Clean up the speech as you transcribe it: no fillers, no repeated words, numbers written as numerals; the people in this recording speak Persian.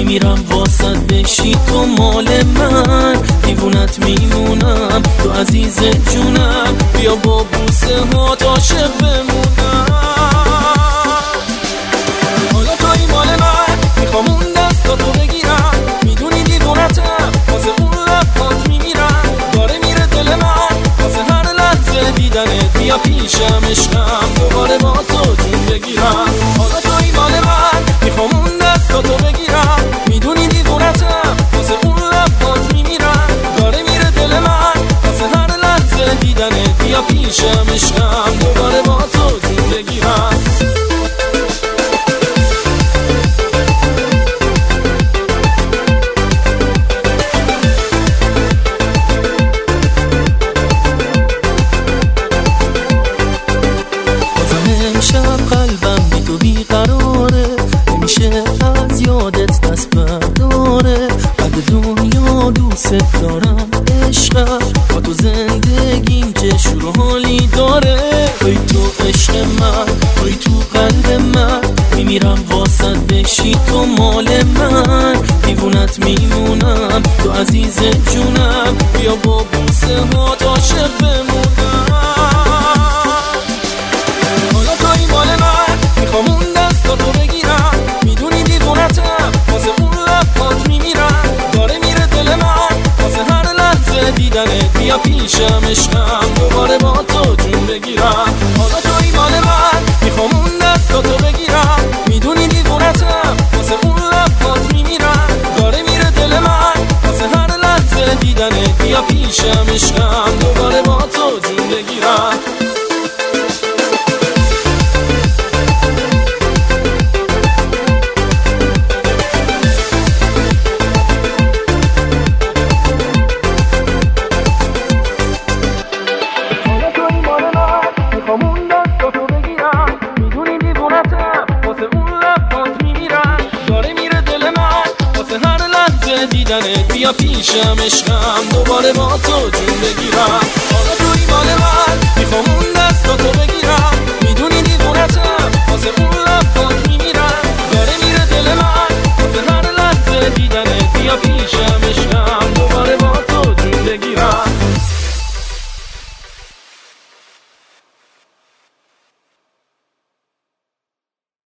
میمیرم واسط بشی تو مال من، دیوونت میمونم تو عزیز جونم، بیا با بوسه ها عاشق بمونم. حالا توی مال من، میخوام اون دستاتو بگیرم، میدونی دیوونتم واسه اون لبات میمیرم، داره میره دل من واسه هر لحظه دیدنت، بیا پیشم عشقم دوباره با تو جون بگیرم. حالا توی مال من، میخوام اون دستاتو بگیرم، میدونی دیوونتم واسه اون لبات میمیرم، داره میره دل من واسه هر لحظه دیدنت، بیا پیشم عشقم دوباره با تو جون بگیرم. امشب قلبم بی تو بیقراره، نمیشه از یادت دست برداره، بعد دنیا دوست دارم عشقم، با تو زندگیم چه شور و حالی داره، توی تو عشق من، توی تو قلب من، میمیرم واسط بشی تو مال من، دیوونت میمونم تو عزیز جونم، بیا با بوسه ها عاشق بمونم. میخوام اون دستاتو بگیرم، میدونی دیوونتم واسه اون لبات میمیرم، داره میره دل من واسه هر لحظه دیدنت، بیا پیشم عشقم دوباره با تو جون بگیرم. حالا توی مال من، میخوام اون دستاتو بگیرم، میدونی دیوونتم واسه اون لبات میمیرم، داره میره دل من واسه هر لحظه دیدنت، بیا پیشم عشقم دوباره با تو جون بگیرم. همون دستاتو بگیرم، میدونی دیوونتم واسه اون لبات میمیرم، داره میره دل من واسه هر لحظه دیدنت، بیا پیشم عشقم دوباره با تو جون بگیرم.